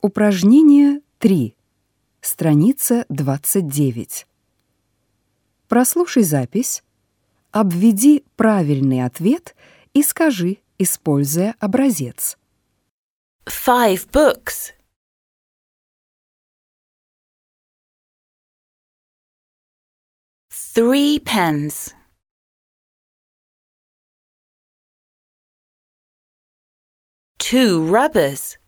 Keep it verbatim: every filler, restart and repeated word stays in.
Упражнение три. Страница двадцать девять. Прослушай запись, обведи правильный ответ и скажи, используя образец. Five books. Three pens. Two rubbers.